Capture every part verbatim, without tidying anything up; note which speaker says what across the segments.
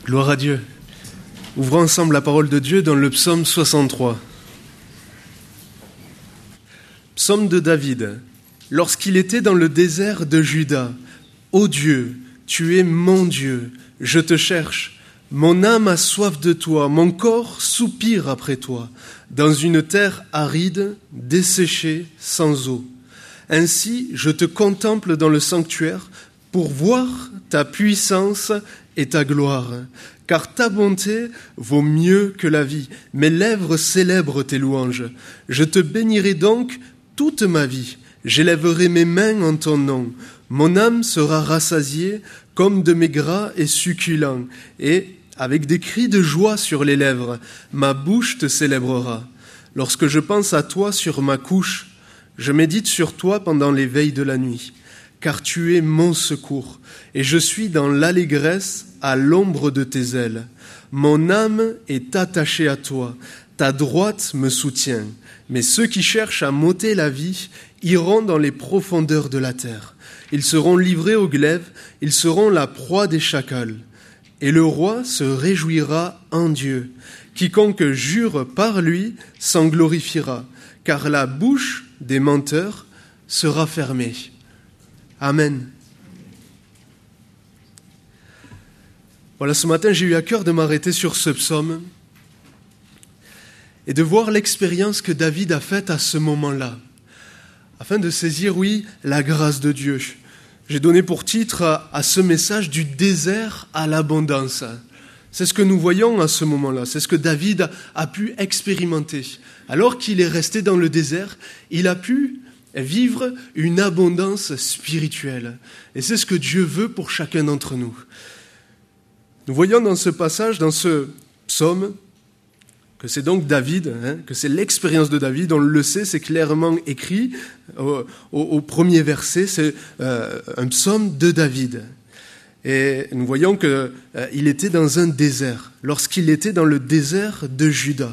Speaker 1: Gloire à Dieu. Ouvrons ensemble la parole de Dieu dans le psaume soixante-trois. Psaume de David. Lorsqu'il était dans le désert de Juda, ô Dieu, tu es mon Dieu, je te cherche. Mon âme a soif de toi, mon corps soupire après toi, dans une terre aride, desséchée, sans eau. Ainsi, je te contemple dans le sanctuaire pour voir ta puissance et ta gloire. Car ta bonté vaut mieux que la vie. Mes lèvres célèbrent tes louanges. Je te bénirai donc toute ma vie. J'élèverai mes mains en ton nom. Mon âme sera rassasiée comme de mes gras et succulents. Et avec des cris de joie sur les lèvres, ma bouche te célébrera. Lorsque je pense à toi sur ma couche, je médite sur toi pendant les veilles de la nuit. Car tu es mon secours, et je suis dans l'allégresse à l'ombre de tes ailes. Mon âme est attachée à toi, ta droite me soutient. Mais ceux qui cherchent à m'ôter la vie iront dans les profondeurs de la terre. Ils seront livrés au glaive, ils seront la proie des chacals. Et le roi se réjouira en Dieu. Quiconque jure par lui s'en glorifiera, car la bouche des menteurs sera fermée. Amen. Voilà, ce matin, j'ai eu à cœur de m'arrêter sur ce psaume et de voir l'expérience que David a faite à ce moment-là, afin de saisir, oui, la grâce de Dieu. J'ai donné pour titre à, à ce message du désert à l'abondance. C'est ce que nous voyons à ce moment-là, c'est ce que David a, a pu expérimenter. Alors qu'il est resté dans le désert, il a pu vivre une abondance spirituelle. Et c'est ce que Dieu veut pour chacun d'entre nous. Nous voyons dans ce passage, dans ce psaume, que c'est donc David, hein, que c'est l'expérience de David, on le sait, c'est clairement écrit au, au, au premier verset, c'est euh, un psaume de David. Et nous voyons qu'il euh, était dans un désert, lorsqu'il était dans le désert de Juda.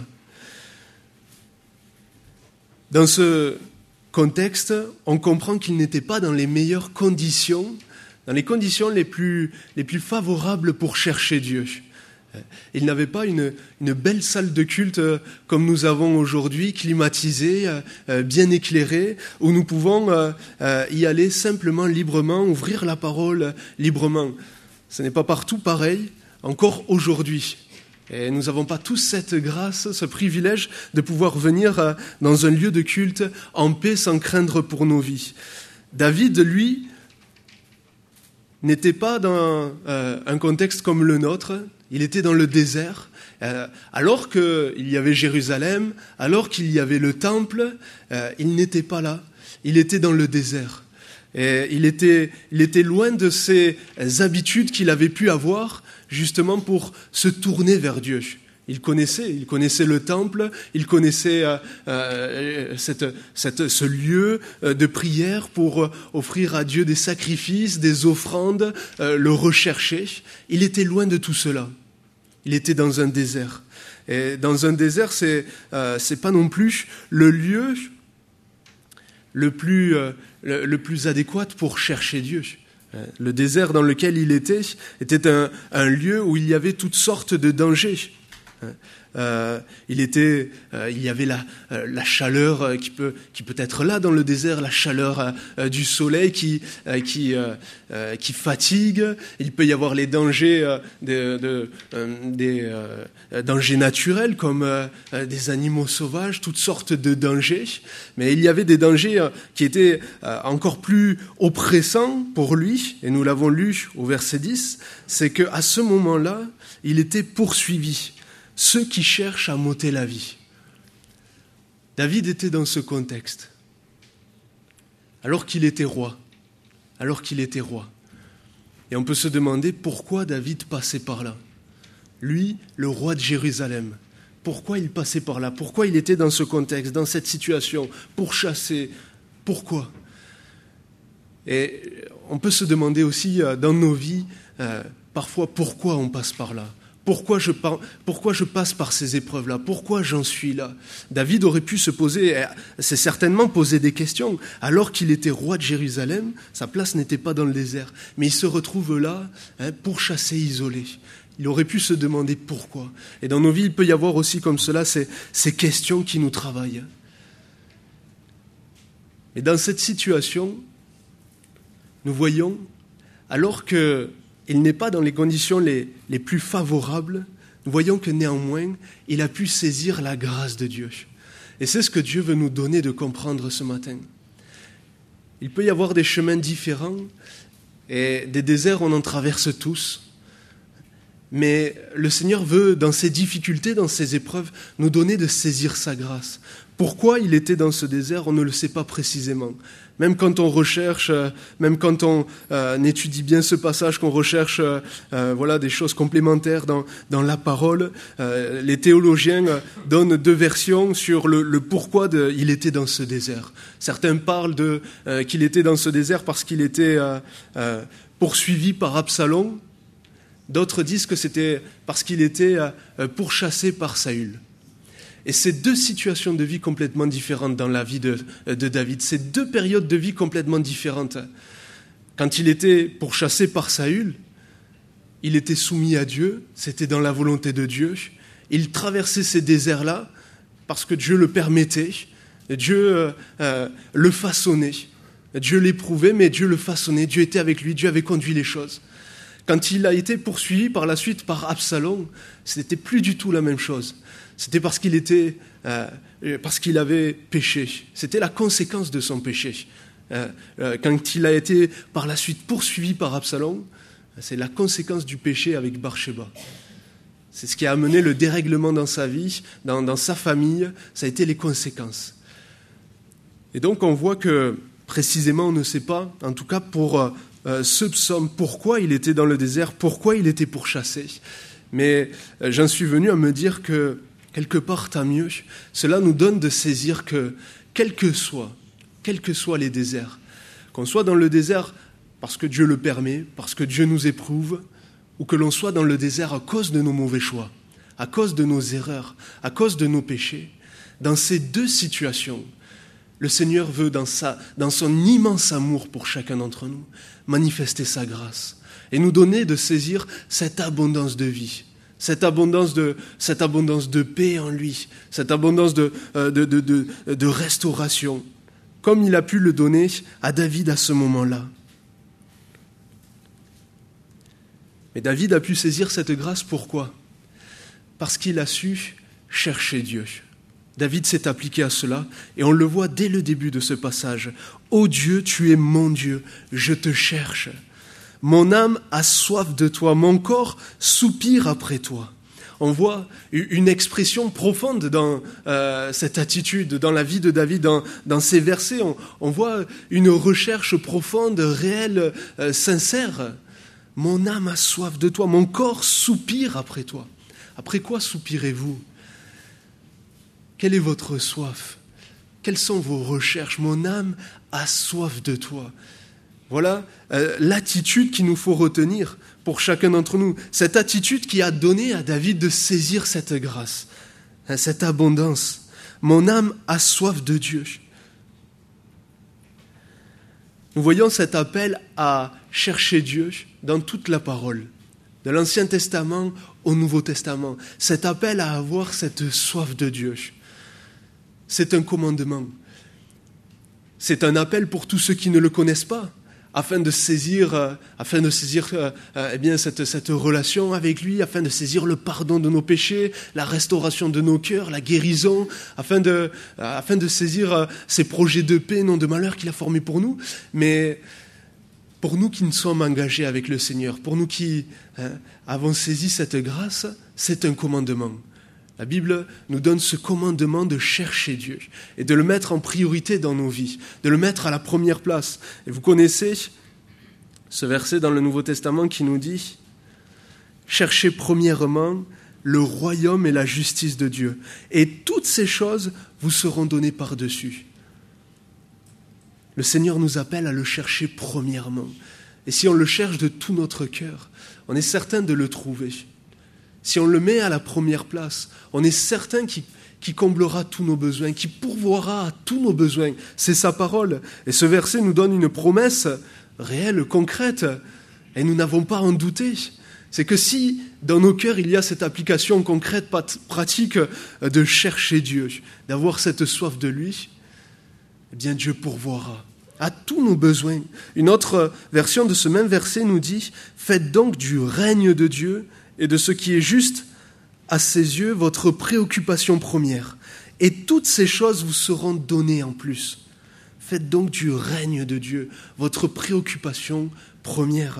Speaker 1: Dans ce contexte, on comprend qu'il n'était pas dans les meilleures conditions, dans les conditions les plus, les plus favorables pour chercher Dieu. Il n'avait pas une, une belle salle de culte comme nous avons aujourd'hui, climatisée, bien éclairée, où nous pouvons y aller simplement, librement, ouvrir la parole librement. Ce n'est pas partout pareil, encore aujourd'hui. Et nous n'avons pas tous cette grâce, ce privilège de pouvoir venir dans un lieu de culte en paix, sans craindre pour nos vies. David, lui, n'était pas dans euh, un contexte comme le nôtre. Il était dans le désert, euh, alors qu'il y avait Jérusalem, alors qu'il y avait le temple, euh, il n'était pas là. Il était dans le désert. Et il était, il était loin de ces habitudes qu'il avait pu avoir, justement pour se tourner vers Dieu. Il connaissait, il connaissait le temple, il connaissait euh, euh, cette, cette, ce lieu de prière pour offrir à Dieu des sacrifices, des offrandes, euh, le rechercher. Il était loin de tout cela. Il était dans un désert. Et dans un désert, c'est, euh, c'est pas non plus le lieu le plus, euh, le, le plus adéquat pour chercher Dieu. Le désert dans lequel il était était un, un lieu où il y avait toutes sortes de dangers. Euh, il était, euh, il y avait la, euh, la chaleur euh, qui peut, qui peut être là dans le désert, la chaleur euh, du soleil qui, euh, qui, euh, euh, qui fatigue. Il peut y avoir les dangers, euh, de, de, euh, des euh, dangers naturels comme euh, des animaux sauvages, toutes sortes de dangers. Mais il y avait des dangers euh, qui étaient euh, encore plus oppressants pour lui. Et nous l'avons lu au verset dix, c'est qu'à ce moment-là, il était poursuivi. Ceux qui cherchent à m'ôter la vie. David était dans ce contexte, alors qu'il était roi, alors qu'il était roi. Et on peut se demander pourquoi David passait par là. Lui, le roi de Jérusalem, pourquoi il passait par là? Pourquoi il était dans ce contexte, dans cette situation, pour chasser? Pourquoi? Et on peut se demander aussi dans nos vies, euh, parfois, pourquoi on passe par là? Pourquoi je, pourquoi je passe par ces épreuves-là? Pourquoi j'en suis là? David aurait pu se poser, c'est certainement poser des questions. Alors qu'il était roi de Jérusalem, sa place n'était pas dans le désert. Mais il se retrouve là, hein, pourchassé, isolé. Il aurait pu se demander pourquoi. Et dans nos vies, il peut y avoir aussi comme cela ces, ces questions qui nous travaillent. Et dans cette situation, nous voyons, alors qu'il n'est pas dans les conditions les, les plus favorables, nous voyons que néanmoins, il a pu saisir la grâce de Dieu. Et c'est ce que Dieu veut nous donner de comprendre ce matin. Il peut y avoir des chemins différents, et des déserts, on en traverse tous. Mais le Seigneur veut, dans ses difficultés, dans ses épreuves, nous donner de saisir sa grâce. Pourquoi il était dans ce désert, on ne le sait pas précisément. Même quand on recherche, même quand on euh, étudie bien ce passage, qu'on recherche euh, euh, voilà, des choses complémentaires dans, dans la parole, euh, les théologiens donnent deux versions sur le, le pourquoi de, il était dans ce désert. Certains parlent de, euh, qu'il était dans ce désert parce qu'il était euh, euh, poursuivi par Absalom. D'autres disent que c'était parce qu'il était euh, pourchassé par Saül. Et ces deux situations de vie complètement différentes dans la vie de, de David, ces deux périodes de vie complètement différentes. Quand il était pourchassé par Saül, il était soumis à Dieu, c'était dans la volonté de Dieu. Il traversait ces déserts-là parce que Dieu le permettait, Dieu euh, euh, le façonnait. Dieu l'éprouvait, mais Dieu le façonnait, Dieu était avec lui, Dieu avait conduit les choses. Quand il a été poursuivi par la suite par Absalom, ce n'était plus du tout la même chose. C'était parce qu'il était, euh, parce qu'il avait péché. C'était la conséquence de son péché. Euh, euh, quand il a été par la suite poursuivi par Absalom, c'est la conséquence du péché avec Bathsheba. C'est ce qui a amené le dérèglement dans sa vie, dans, dans sa famille. Ça a été les conséquences. Et donc on voit que précisément on ne sait pas, en tout cas pour euh, ce psaume, pourquoi il était dans le désert, pourquoi il était pourchassé. Mais euh, j'en suis venu à me dire que quelque part, tant mieux. Cela nous donne de saisir que, quel que soit, quels que soient les déserts, qu'on soit dans le désert parce que Dieu le permet, parce que Dieu nous éprouve, ou que l'on soit dans le désert à cause de nos mauvais choix, à cause de nos erreurs, à cause de nos péchés, dans ces deux situations, le Seigneur veut, dans, sa, dans son immense amour pour chacun d'entre nous, manifester sa grâce et nous donner de saisir cette abondance de vie. Cette abondance de, cette abondance de paix en lui, cette abondance de, de, de, de, de restauration, comme il a pu le donner à David à ce moment-là. Mais David a pu saisir cette grâce, pourquoi ? Parce qu'il a su chercher Dieu. David s'est appliqué à cela, et on le voit dès le début de ce passage. « Ô Dieu, tu es mon Dieu, je te cherche. Mon âme a soif de toi, mon corps soupire après toi. » On voit une expression profonde dans euh, cette attitude, dans la vie de David, dans, dans ces versets. On, on voit une recherche profonde, réelle, euh, sincère. « Mon âme a soif de toi, mon corps soupire après toi. » Après quoi soupirez-vous ? Quelle est votre soif ? Quelles sont vos recherches ? Mon âme a soif de toi. Voilà euh, l'attitude qu'il nous faut retenir pour chacun d'entre nous. Cette attitude qui a donné à David de saisir cette grâce, hein, cette abondance. Mon âme a soif de Dieu. Nous voyons cet appel à chercher Dieu dans toute la parole, de l'Ancien Testament au Nouveau Testament. Cet appel à avoir cette soif de Dieu. C'est un commandement. C'est un appel pour tous ceux qui ne le connaissent pas, afin de saisir, euh, afin de saisir euh, euh, eh bien, cette, cette relation avec lui, afin de saisir le pardon de nos péchés, la restauration de nos cœurs, la guérison, afin de, euh, afin de saisir euh, ces projets de paix, non de malheur qu'il a formés pour nous. Mais pour nous qui nous sommes engagés avec le Seigneur, pour nous qui hein, avons saisi cette grâce, c'est un commandement. La Bible nous donne ce commandement de chercher Dieu et de le mettre en priorité dans nos vies, de le mettre à la première place. Et vous connaissez ce verset dans le Nouveau Testament qui nous dit « Cherchez premièrement le royaume et la justice de Dieu, et toutes ces choses vous seront données par-dessus. » Le Seigneur nous appelle à le chercher premièrement. Et si on le cherche de tout notre cœur, on est certain de le trouver. Si on le met à la première place, on est certain qu'il, qu'il comblera tous nos besoins, qu'il pourvoira à tous nos besoins. C'est sa parole. Et ce verset nous donne une promesse réelle, concrète. Et nous n'avons pas à en douter. C'est que si dans nos cœurs il y a cette application concrète, pratique de chercher Dieu, d'avoir cette soif de lui, eh bien Dieu pourvoira à tous nos besoins. Une autre version de ce même verset nous dit « Faites donc du règne de Dieu et de ce qui est juste à ses yeux votre préoccupation première. Et toutes ces choses vous seront données en plus. Faites donc du règne de Dieu votre préoccupation première. »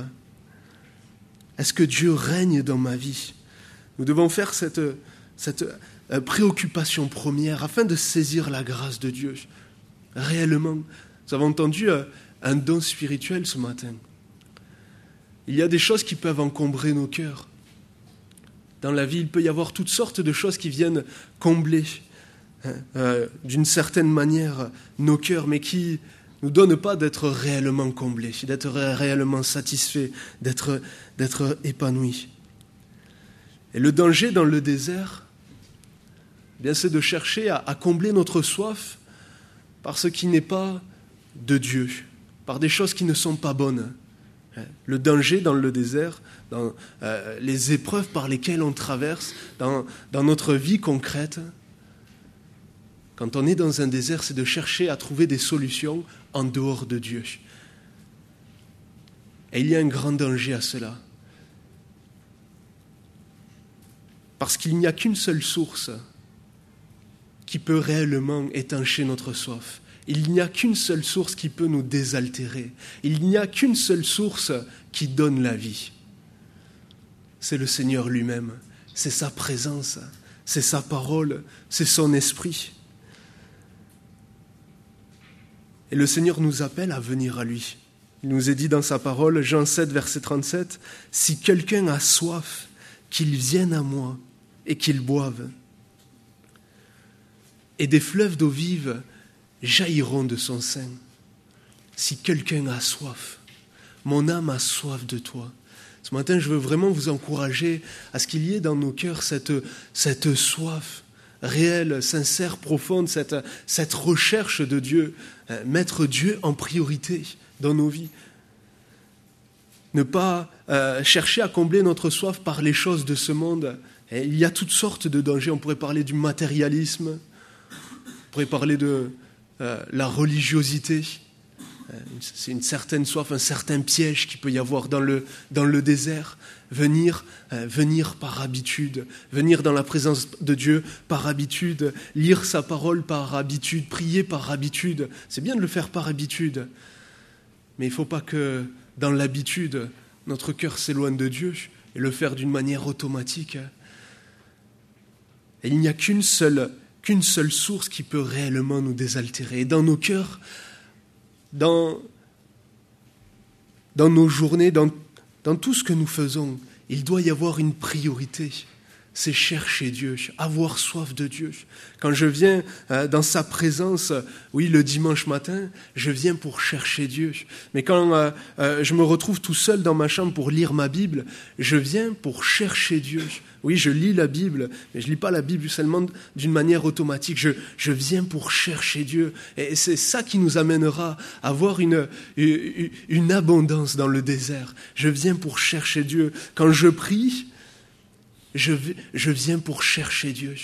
Speaker 1: Est-ce que Dieu règne dans ma vie? Nous devons faire cette, cette préoccupation première afin de saisir la grâce de Dieu. Réellement, nous avons entendu un don spirituel ce matin. Il y a des choses qui peuvent encombrer nos cœurs. Dans la vie, il peut y avoir toutes sortes de choses qui viennent combler euh, d'une certaine manière nos cœurs, mais qui ne nous donnent pas d'être réellement comblés, d'être réellement satisfaits, d'être, d'être épanouis. Et le danger dans le désert, eh bien, c'est de chercher à, à combler notre soif par ce qui n'est pas de Dieu, par des choses qui ne sont pas bonnes. Le danger dans le désert, dans euh, les épreuves par lesquelles on traverse, dans, dans notre vie concrète, quand on est dans un désert, c'est de chercher à trouver des solutions en dehors de Dieu. Et il y a un grand danger à cela. Parce qu'il n'y a qu'une seule source qui peut réellement étancher notre soif. Il n'y a qu'une seule source qui peut nous désaltérer. Il n'y a qu'une seule source qui donne la vie. C'est le Seigneur lui-même. C'est sa présence. C'est sa parole. C'est son esprit. Et le Seigneur nous appelle à venir à lui. Il nous est dit dans sa parole, Jean sept, verset trente-sept, « Si quelqu'un a soif, qu'il vienne à moi et qu'il boive. Et des fleuves d'eau vive jailliront de son sein. Si quelqu'un a soif, mon âme a soif de toi. » Ce matin, je veux vraiment vous encourager à ce qu'il y ait dans nos cœurs cette, cette soif réelle, sincère, profonde, cette, cette recherche de Dieu, mettre Dieu en priorité dans nos vies. Ne pas euh, chercher à combler notre soif par les choses de ce monde. Et il y a toutes sortes de dangers. On pourrait parler du matérialisme, on pourrait parler de Euh, la religiosité, euh, c'est une certaine soif, un certain piège qu'il peut y avoir dans le, dans le désert. Venir, euh, venir par habitude, venir dans la présence de Dieu par habitude, lire sa parole par habitude, prier par habitude. C'est bien de le faire par habitude, mais il ne faut pas que dans l'habitude, notre cœur s'éloigne de Dieu et le faire d'une manière automatique. Et il n'y a qu'une seule qu'une seule source qui peut réellement nous désaltérer. Et dans nos cœurs, dans, dans nos journées, dans, dans tout ce que nous faisons, il doit y avoir une priorité. C'est chercher Dieu, avoir soif de Dieu. Quand je viens euh, dans sa présence, oui, le dimanche matin, je viens pour chercher Dieu. Mais quand euh, euh, je me retrouve tout seul dans ma chambre pour lire ma Bible, je viens pour chercher Dieu. Oui, je lis la Bible, mais je ne lis pas la Bible seulement d'une manière automatique. Je, je viens pour chercher Dieu. Et c'est ça qui nous amènera à avoir une, une, une abondance dans le désert. Je viens pour chercher Dieu. Quand je prie, Je, je viens pour chercher Dieu.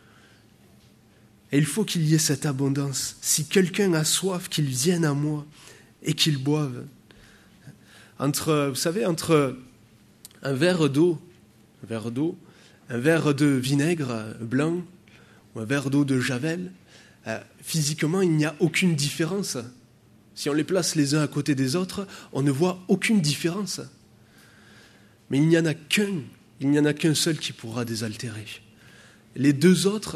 Speaker 1: Et il faut qu'il y ait cette abondance. Si quelqu'un a soif, qu'il vienne à moi et qu'il boive. Entre, vous savez, entre un verre d'eau, un verre d'eau, un verre de vinaigre blanc ou un verre d'eau de Javel, euh, physiquement, il n'y a aucune différence. Si on les place les uns à côté des autres, on ne voit aucune différence. Mais il n'y en a qu'un. Il n'y en a qu'un seul qui pourra désaltérer. Les deux autres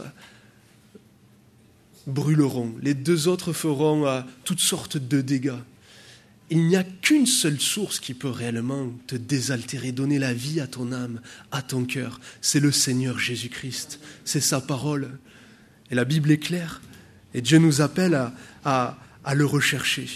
Speaker 1: brûleront. Les deux autres feront euh, toutes sortes de dégâts. Il n'y a qu'une seule source qui peut réellement te désaltérer, donner la vie à ton âme, à ton cœur. C'est le Seigneur Jésus-Christ. C'est sa parole. Et la Bible est claire. Et Dieu nous appelle à, à, à le rechercher.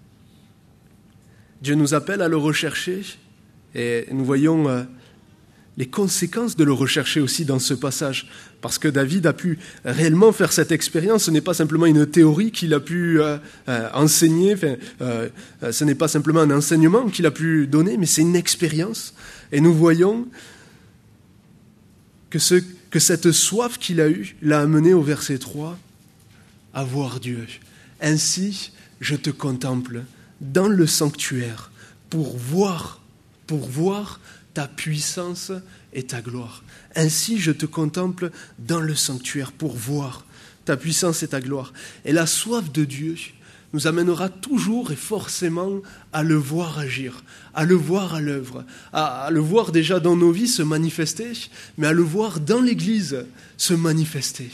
Speaker 1: Dieu nous appelle à le rechercher. Et nous voyons euh, les conséquences de le rechercher aussi dans ce passage. Parce que David a pu réellement faire cette expérience. Ce n'est pas simplement une théorie qu'il a pu euh, euh, enseigner, enfin, euh, ce n'est pas simplement un enseignement qu'il a pu donner, mais c'est une expérience. Et nous voyons que, ce, que cette soif qu'il a eue l'a amené au verset trois à voir Dieu. Ainsi, je te contemple dans le sanctuaire pour voir, pour voir ta puissance et ta gloire. Ainsi, je te contemple dans le sanctuaire pour voir ta puissance et ta gloire. Et la soif de Dieu nous amènera toujours et forcément à le voir agir, à le voir à l'œuvre, à, à le voir déjà dans nos vies se manifester, mais à le voir dans l'Église se manifester.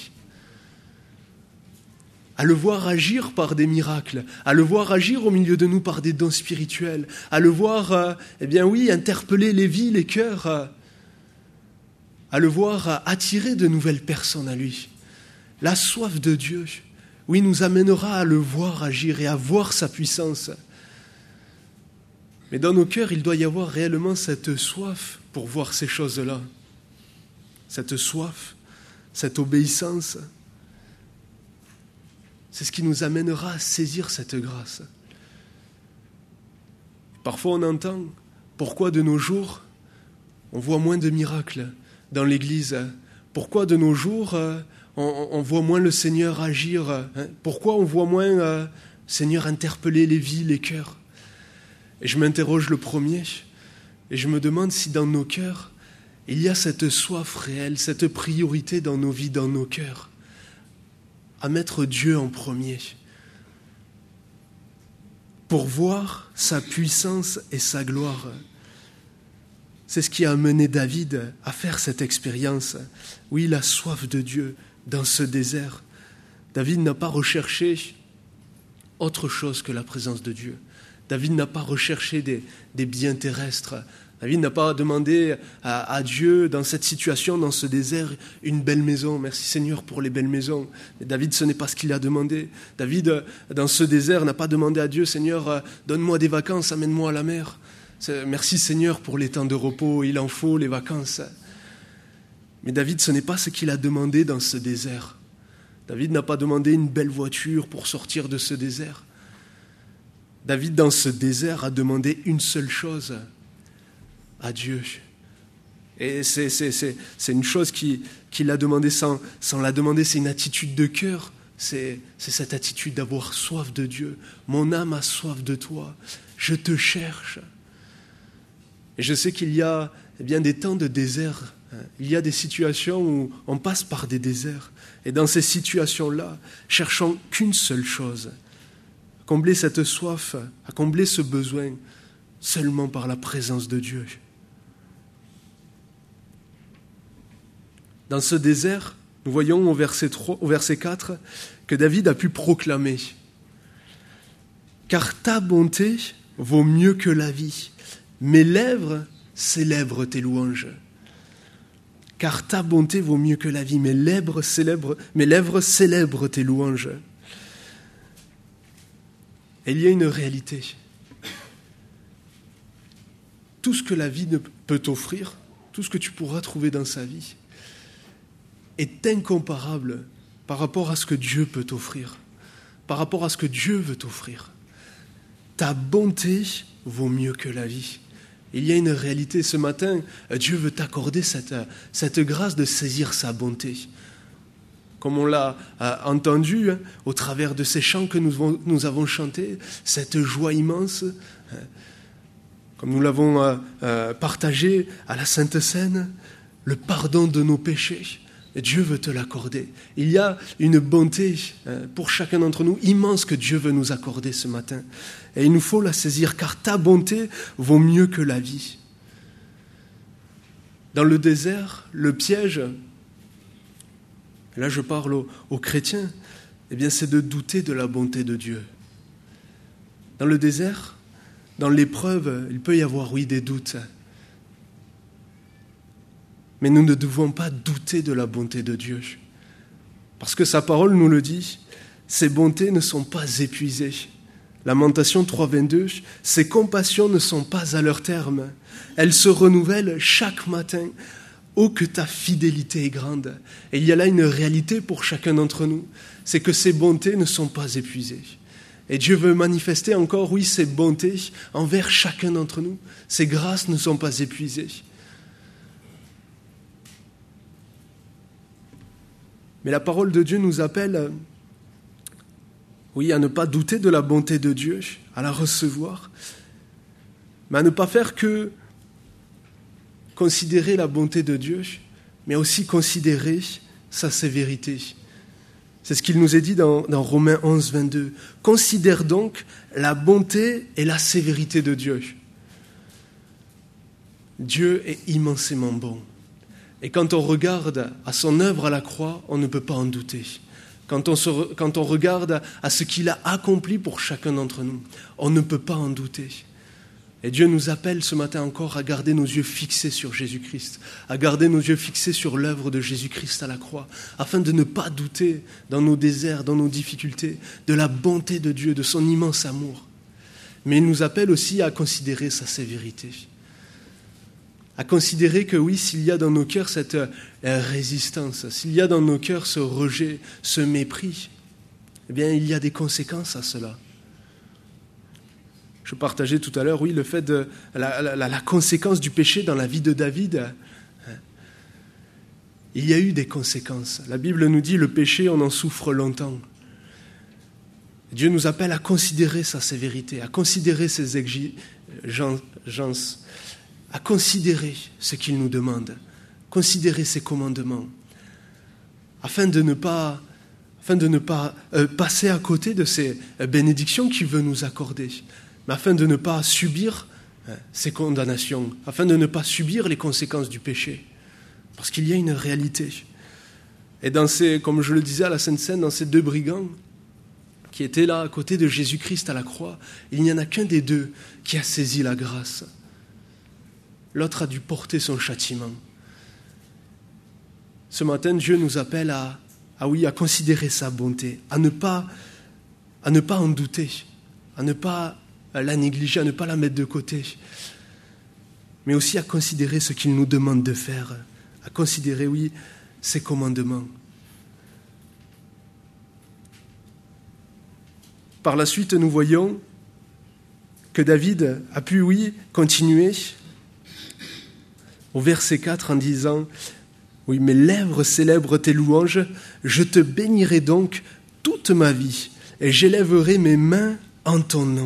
Speaker 1: À le voir agir par des miracles, à le voir agir au milieu de nous par des dons spirituels, à le voir, euh, eh bien oui, interpeller les vies, les cœurs, euh, à le voir euh, attirer de nouvelles personnes à lui. La soif de Dieu, oui, nous amènera à le voir agir et à voir sa puissance. Mais dans nos cœurs, il doit y avoir réellement cette soif pour voir ces choses-là. Cette soif, cette obéissance. C'est ce qui nous amènera à saisir cette grâce. Parfois on entend pourquoi de nos jours on voit moins de miracles dans l'Église. Pourquoi de nos jours on, on voit moins le Seigneur agir. Hein? Pourquoi on voit moins euh, le Seigneur interpeller les vies, les cœurs. Et je m'interroge le premier et je me demande si dans nos cœurs il y a cette soif réelle, cette priorité dans nos vies, dans nos cœurs, à mettre Dieu en premier, pour voir sa puissance et sa gloire. C'est ce qui a amené David à faire cette expérience. Oui, la soif de Dieu dans ce désert. David n'a pas recherché autre chose que la présence de Dieu. David n'a pas recherché des, des biens terrestres. David n'a pas demandé à, à Dieu, dans cette situation, dans ce désert, une belle maison. Merci Seigneur pour les belles maisons. Mais David, ce n'est pas ce qu'il a demandé. David, dans ce désert, n'a pas demandé à Dieu, Seigneur, donne-moi des vacances, amène-moi à la mer. Merci Seigneur pour les temps de repos, il en faut, les vacances. Mais David, ce n'est pas ce qu'il a demandé dans ce désert. David n'a pas demandé une belle voiture pour sortir de ce désert. David, dans ce désert, a demandé une seule chose, à Dieu. Et c'est, c'est, c'est, c'est une chose qui, qu'il a demandé sans, sans la demander, c'est une attitude de cœur, c'est, c'est cette attitude d'avoir soif de Dieu. Mon âme a soif de toi, je te cherche. Et je sais qu'il y a eh bien, des temps de désert, il y a des situations où on passe par des déserts. Et dans ces situations-là, cherchons qu'une seule chose, à combler cette soif, à combler ce besoin, seulement par la présence de Dieu. Dans ce désert, nous voyons au verset trois, au verset quatre que David a pu proclamer « Car ta bonté vaut mieux que la vie, mes lèvres célèbrent tes louanges. » Car ta bonté vaut mieux que la vie, mes lèvres célèbrent, mes lèvres célèbrent tes louanges. Et il y a une réalité. Tout ce que la vie peut t'offrir, tout ce que tu pourras trouver dans sa vie, est incomparable par rapport à ce que Dieu peut t'offrir, par rapport à ce que Dieu veut t'offrir. Ta bonté vaut mieux que la vie. Il y a une réalité. Ce matin, Dieu veut t'accorder cette, cette grâce de saisir sa bonté. Comme on l'a euh, entendu hein, au travers de ces chants que nous, nous avons chantés, cette joie immense, hein, comme nous l'avons euh, euh, partagé à la Sainte Seine, le pardon de nos péchés. Et Dieu veut te l'accorder. Il y a une bonté hein, pour chacun d'entre nous immense que Dieu veut nous accorder ce matin. Et il nous faut la saisir, car ta bonté vaut mieux que la vie. Dans le désert, le piège, et là je parle aux, aux chrétiens, eh bien c'est de douter de la bonté de Dieu. Dans le désert, dans l'épreuve, il peut y avoir, oui, des doutes. Mais nous ne devons pas douter de la bonté de Dieu. Parce que sa parole nous le dit, ses bontés ne sont pas épuisées. Lamentation trois vingt-deux, ses compassions ne sont pas à leur terme. Elles se renouvellent chaque matin. Oh, que ta fidélité est grande. Et il y a là une réalité pour chacun d'entre nous, c'est que ses bontés ne sont pas épuisées. Et Dieu veut manifester encore, oui, ses bontés envers chacun d'entre nous. Ses grâces ne sont pas épuisées. Mais la parole de Dieu nous appelle, oui, à ne pas douter de la bonté de Dieu, à la recevoir, mais à ne pas faire que considérer la bonté de Dieu, mais aussi considérer sa sévérité. C'est ce qu'il nous est dit dans, dans Romains onze, vingt-deux. « Considère donc la bonté et la sévérité de Dieu. » Dieu est immensément bon. Et quand on regarde à son œuvre à la croix, on ne peut pas en douter. Quand on, se, quand on regarde à ce qu'il a accompli pour chacun d'entre nous, on ne peut pas en douter. Et Dieu nous appelle ce matin encore à garder nos yeux fixés sur Jésus-Christ, à garder nos yeux fixés sur l'œuvre de Jésus-Christ à la croix, afin de ne pas douter dans nos déserts, dans nos difficultés, de la bonté de Dieu, de son immense amour. Mais il nous appelle aussi à considérer sa sévérité, à considérer que oui, s'il y a dans nos cœurs cette résistance, s'il y a dans nos cœurs ce rejet, ce mépris, eh bien il y a des conséquences à cela. Je partageais tout à l'heure, oui, le fait de la, la, la conséquence du péché dans la vie de David. Il y a eu des conséquences. La Bible nous dit, le péché, on en souffre longtemps. Dieu nous appelle à considérer sa sévérité, à considérer ses exigences, à considérer ce qu'il nous demande, considérer ses commandements, afin de ne pas, afin de ne pas euh, passer à côté de ces bénédictions qu'il veut nous accorder, mais afin de ne pas subir euh, ces condamnations, afin de ne pas subir les conséquences du péché, parce qu'il y a une réalité. Et dans ces, comme je le disais à la Sainte Seine, dans ces deux brigands qui étaient là à côté de Jésus-Christ à la croix, il n'y en a qu'un des deux qui a saisi la grâce. L'autre a dû porter son châtiment. Ce matin, Dieu nous appelle à, à, oui, à considérer sa bonté, à ne pas, à ne pas en douter, à ne pas la négliger, à ne pas la mettre de côté, mais aussi à considérer ce qu'il nous demande de faire, à considérer, oui, ses commandements. Par la suite, nous voyons que David a pu, oui, continuer au verset quatre en disant « Oui, mes lèvres célèbrent tes louanges, je te bénirai donc toute ma vie, et j'élèverai mes mains en ton nom. »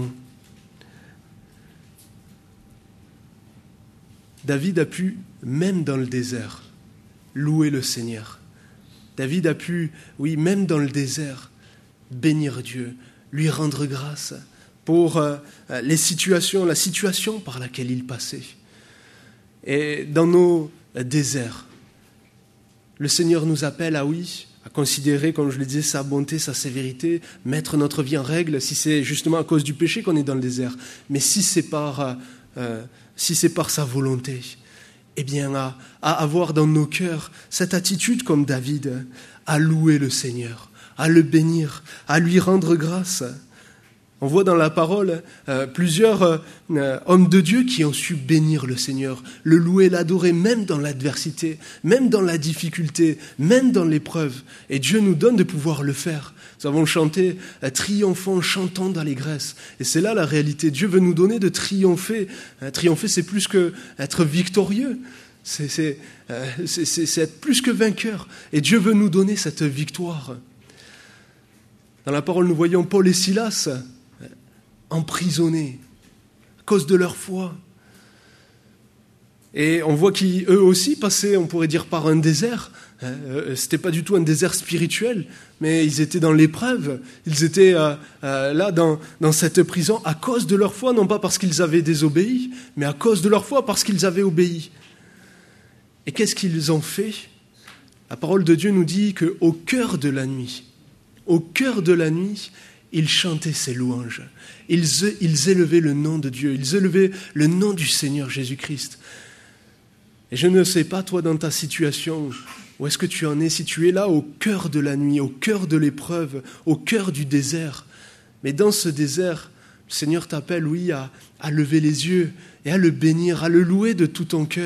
Speaker 1: David a pu, même dans le désert, louer le Seigneur. David a pu, oui, même dans le désert, bénir Dieu, lui rendre grâce pour euh, les situations, la situation par laquelle il passait. Et dans nos déserts, le Seigneur nous appelle à, oui, à considérer, comme je le disais, sa bonté, sa sévérité, mettre notre vie en règle, si c'est justement à cause du péché qu'on est dans le désert, mais si c'est par, euh, si c'est par sa volonté, eh bien à, à avoir dans nos cœurs cette attitude comme David, à louer le Seigneur, à le bénir, à lui rendre grâce. On voit dans la parole euh, plusieurs euh, hommes de Dieu qui ont su bénir le Seigneur, le louer, l'adorer, même dans l'adversité, même dans la difficulté, même dans l'épreuve. Et Dieu nous donne de pouvoir le faire. Nous avons chanté euh, « Triomphons, chantons d'allégresse ». Et c'est là la réalité. Dieu veut nous donner de triompher. Euh, triompher, c'est plus qu'être victorieux. C'est, c'est, euh, c'est, c'est, c'est être plus que vainqueur. Et Dieu veut nous donner cette victoire. Dans la parole, nous voyons Paul et Silas emprisonnés à cause de leur foi. Et on voit qu'eux aussi passaient, on pourrait dire, par un désert. Ce n'était pas du tout un désert spirituel, mais ils étaient dans l'épreuve. Ils étaient euh, euh, là dans, dans cette prison à cause de leur foi, non pas parce qu'ils avaient désobéi, mais à cause de leur foi, parce qu'ils avaient obéi. Et qu'est-ce qu'ils ont fait ? La parole de Dieu nous dit qu'au cœur de la nuit, au cœur de la nuit, ils chantaient ses louanges. Ils, ils élevaient le nom de Dieu. Ils élevaient le nom du Seigneur Jésus-Christ. Et je ne sais pas, toi, dans ta situation, où est-ce que tu en es, si tu es là au cœur de la nuit, au cœur de l'épreuve, au cœur du désert. Mais dans ce désert, le Seigneur t'appelle, oui, à, à lever les yeux et à le bénir, à le louer de tout ton cœur,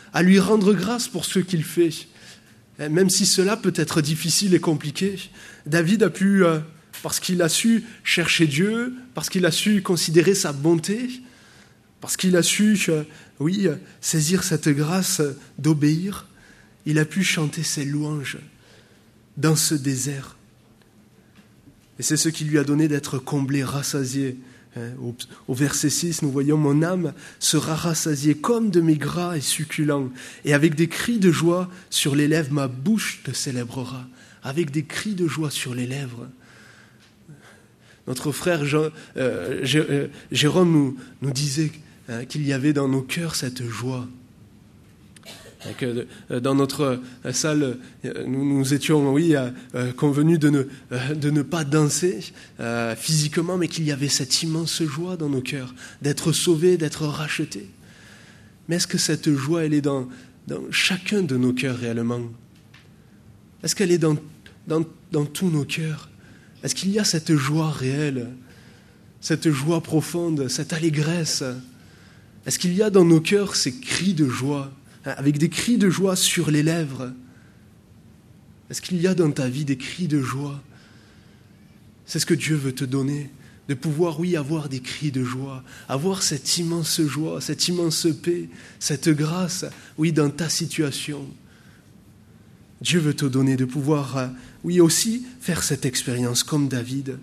Speaker 1: à lui rendre grâce pour ce qu'il fait. Même si cela peut être difficile et compliqué, David a pu, parce qu'il a su chercher Dieu, parce qu'il a su considérer sa bonté, parce qu'il a su, oui, saisir cette grâce d'obéir, il a pu chanter ses louanges dans ce désert. Et c'est ce qui lui a donné d'être comblé, rassasié. Au verset six, nous voyons « Mon âme sera rassasiée comme de mes gras et succulents, et avec des cris de joie sur les lèvres, ma bouche te célébrera. » Avec des cris de joie sur les lèvres. Notre frère Jean, euh, Jérôme nous, nous disait hein, qu'il y avait dans nos cœurs cette joie. Que dans notre salle, nous, nous étions, oui, euh, convenus de ne, euh, de ne pas danser euh, physiquement, mais qu'il y avait cette immense joie dans nos cœurs, d'être sauvés, d'être rachetés. Mais est-ce que cette joie, elle est dans, dans chacun de nos cœurs réellement? Est-ce qu'elle est dans, dans, dans tous nos cœurs? Est-ce qu'il y a cette joie réelle, cette joie profonde, cette allégresse? Est-ce qu'il y a dans nos cœurs ces cris de joie, avec des cris de joie sur les lèvres? Est-ce qu'il y a dans ta vie des cris de joie? C'est ce que Dieu veut te donner, de pouvoir, oui, avoir des cris de joie, avoir cette immense joie, cette immense paix, cette grâce, oui, dans ta situation. Dieu veut te donner de pouvoir, oui, aussi faire cette expérience comme David.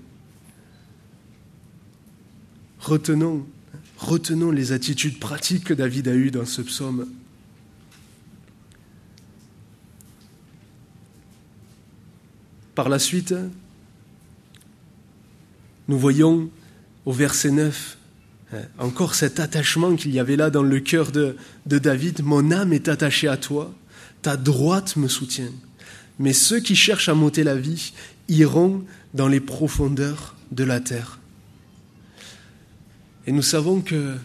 Speaker 1: Retenons, retenons les attitudes pratiques que David a eues dans ce psaume. Par la suite, nous voyons au verset neuf, encore cet attachement qu'il y avait là dans le cœur de, de David. « Mon âme est attachée à toi, ta droite me soutient. Mais ceux qui cherchent à m'ôter la vie iront dans les profondeurs de la terre. » Et nous savons que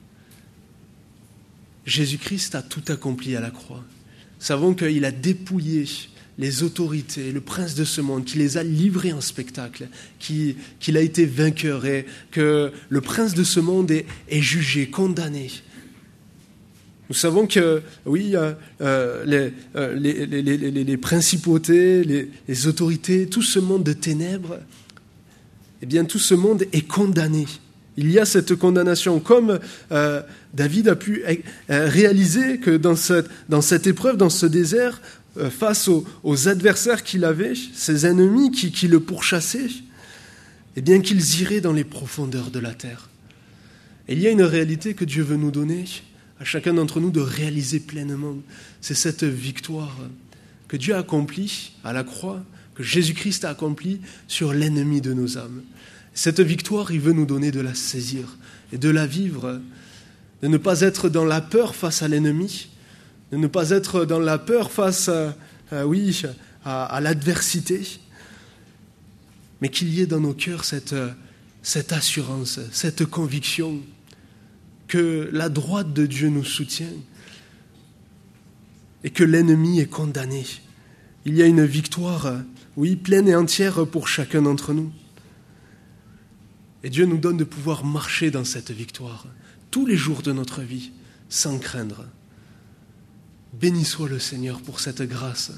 Speaker 1: Jésus-Christ a tout accompli à la croix. Nous savons qu'il a dépouillé les autorités, le prince de ce monde, qui les a livrés en spectacle, qui, qu'il a été vainqueur et que le prince de ce monde est, est jugé, condamné. Nous savons que, oui, euh, les, euh, les, les, les, les, les principautés, les, les autorités, tout ce monde de ténèbres, eh bien, tout ce monde est condamné. Il y a cette condamnation, comme euh, David a pu euh, réaliser que dans cette, dans cette épreuve, dans ce désert, euh, face aux, aux adversaires qu'il avait, ses ennemis qui, qui le pourchassaient, eh bien qu'ils iraient dans les profondeurs de la terre. Et il y a une réalité que Dieu veut nous donner, à chacun d'entre nous, de réaliser pleinement. C'est cette victoire que Dieu a accomplie à la croix, que Jésus-Christ a accomplie sur l'ennemi de nos âmes. Cette victoire, il veut nous donner de la saisir et de la vivre, de ne pas être dans la peur face à l'ennemi, de ne pas être dans la peur face à, à, oui, à, à l'adversité, mais qu'il y ait dans nos cœurs cette, cette assurance, cette conviction que la droite de Dieu nous soutient et que l'ennemi est condamné. Il y a une victoire, oui, pleine et entière pour chacun d'entre nous. Et Dieu nous donne de pouvoir marcher dans cette victoire tous les jours de notre vie, sans craindre. Béni soit le Seigneur pour cette grâce.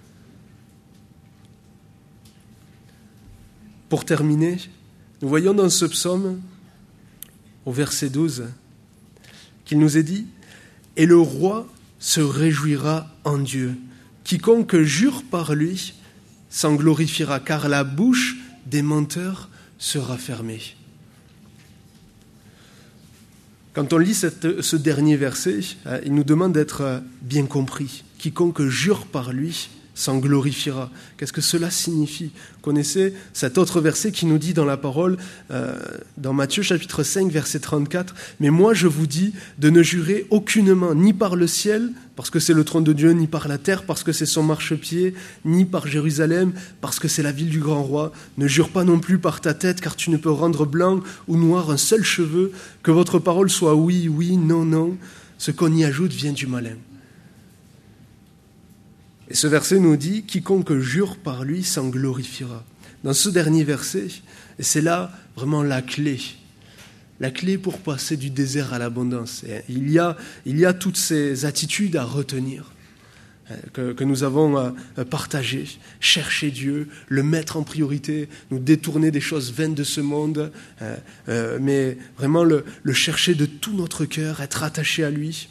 Speaker 1: Pour terminer, nous voyons dans ce psaume, au verset douze, qu'il nous est dit « Et le roi se réjouira en Dieu. Quiconque jure par lui s'en glorifiera, car la bouche des menteurs sera fermée. » Quand on lit cette, ce dernier verset, il nous demande d'être bien compris. Quiconque jure par lui s'en glorifiera. Qu'est-ce que cela signifie? Vous connaissez cet autre verset qui nous dit dans la parole, euh, dans Matthieu chapitre cinq, verset trente-quatre, « Mais moi je vous dis de ne jurer aucunement, ni par le ciel, parce que c'est le trône de Dieu, ni par la terre, parce que c'est son marchepied, ni par Jérusalem, parce que c'est la ville du grand roi. Ne jure pas non plus par ta tête, car tu ne peux rendre blanc ou noir un seul cheveu, que votre parole soit oui, oui, non, non. Ce qu'on y ajoute vient du malin. » Et ce verset nous dit « Quiconque jure par lui s'en glorifiera ». Dans ce dernier verset, et c'est là vraiment la clé, la clé pour passer du désert à l'abondance. Et il y a, il y a toutes ces attitudes à retenir que, que nous avons partagées. Chercher Dieu, le mettre en priorité, nous détourner des choses vaines de ce monde, euh, euh, mais vraiment le, le chercher de tout notre cœur, être attaché à lui.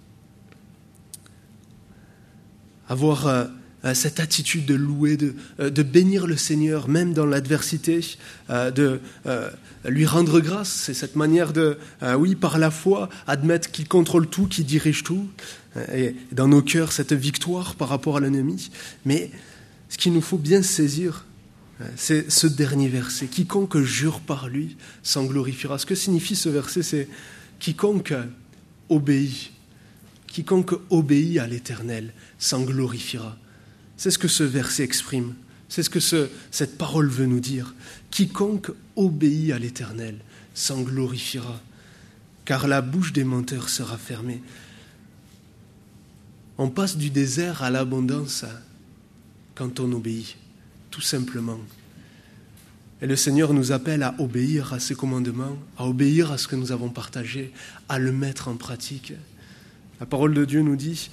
Speaker 1: Avoir euh, cette attitude de louer, de, de bénir le Seigneur, même dans l'adversité, euh, de euh, lui rendre grâce. C'est cette manière de, euh, oui, par la foi, admettre qu'il contrôle tout, qu'il dirige tout, et dans nos cœurs, cette victoire par rapport à l'ennemi. Mais ce qu'il nous faut bien saisir, c'est ce dernier verset. Quiconque jure par lui s'en glorifiera. Ce que signifie ce verset, c'est quiconque obéit, quiconque obéit à l'Éternel s'en glorifiera. C'est ce que ce verset exprime. C'est ce que ce, cette parole veut nous dire. Quiconque obéit à l'Éternel s'en glorifiera, car la bouche des menteurs sera fermée. On passe du désert à l'abondance quand on obéit, tout simplement. Et le Seigneur nous appelle à obéir à ses commandements, à obéir à ce que nous avons partagé, à le mettre en pratique. La parole de Dieu nous dit,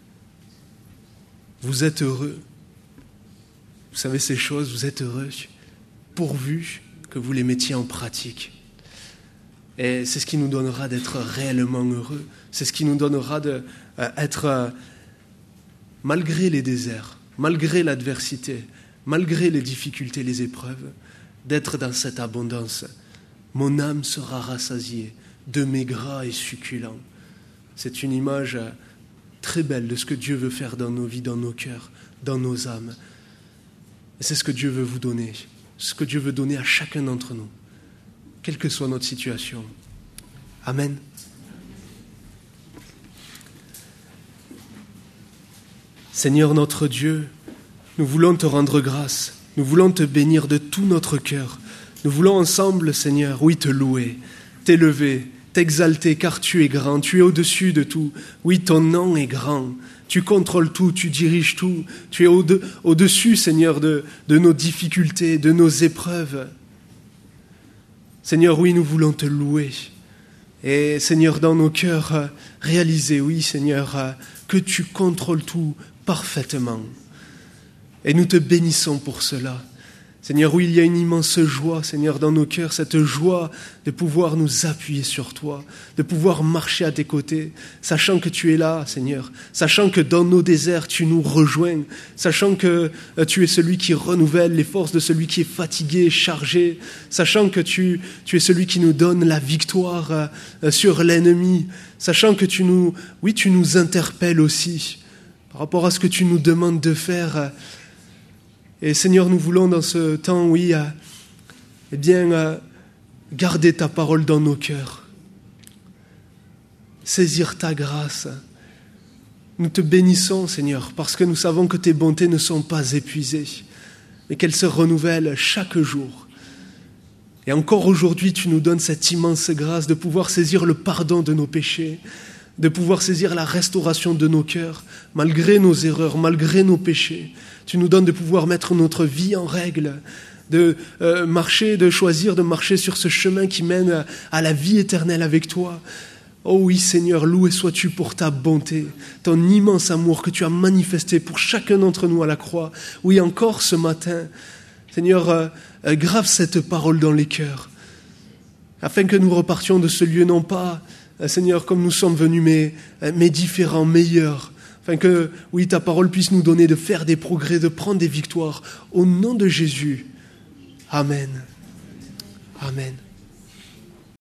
Speaker 1: vous êtes heureux, vous savez ces choses, vous êtes heureux, pourvu que vous les mettiez en pratique. Et c'est ce qui nous donnera d'être réellement heureux, c'est ce qui nous donnera d'être, euh, malgré les déserts, malgré l'adversité, malgré les difficultés, les épreuves, d'être dans cette abondance. Mon âme sera rassasiée de mes gras et succulents. C'est une image très belle de ce que Dieu veut faire dans nos vies, dans nos cœurs, dans nos âmes. Et c'est ce que Dieu veut vous donner, ce que Dieu veut donner à chacun d'entre nous, quelle que soit notre situation. Amen. Seigneur notre Dieu, nous voulons te rendre grâce, nous voulons te bénir de tout notre cœur. Nous voulons ensemble, Seigneur, oui, te louer, t'élever, t'exalter, car tu es grand, tu es au-dessus de tout. Oui, ton nom est grand, tu contrôles tout, tu diriges tout, tu es au-de- au-dessus, Seigneur, de, de nos difficultés, de nos épreuves. Seigneur, oui, nous voulons te louer. Et Seigneur, dans nos cœurs, réaliser, oui, Seigneur, que tu contrôles tout parfaitement. Et nous te bénissons pour cela. Seigneur, oui, il y a une immense joie, Seigneur, dans nos cœurs, cette joie de pouvoir nous appuyer sur toi, de pouvoir marcher à tes côtés, sachant que tu es là, Seigneur, sachant que dans nos déserts, tu nous rejoins, sachant que tu es celui qui renouvelle les forces de celui qui est fatigué, chargé, sachant que tu, tu es celui qui nous donne la victoire sur l'ennemi, sachant que tu nous, oui, tu nous interpelles aussi par rapport à ce que tu nous demandes de faire. Et Seigneur, nous voulons dans ce temps, oui, euh, eh bien, euh, garder ta parole dans nos cœurs, saisir ta grâce. Nous te bénissons, Seigneur, parce que nous savons que tes bontés ne sont pas épuisées, mais qu'elles se renouvellent chaque jour. Et encore aujourd'hui, tu nous donnes cette immense grâce de pouvoir saisir le pardon de nos péchés, de pouvoir saisir la restauration de nos cœurs, malgré nos erreurs, malgré nos péchés. Tu nous donnes de pouvoir mettre notre vie en règle, de euh, marcher, de choisir de marcher sur ce chemin qui mène à la vie éternelle avec toi. Oh oui, Seigneur, loué sois-tu pour ta bonté, ton immense amour que tu as manifesté pour chacun d'entre nous à la croix. Oui, encore ce matin, Seigneur, euh, euh, grave cette parole dans les cœurs, afin que nous repartions de ce lieu, non pas, euh, Seigneur, comme nous sommes venus, mais, euh, mais différents, meilleurs, afin que, oui, ta parole puisse nous donner de faire des progrès, de prendre des victoires. Au nom de Jésus. Amen. Amen.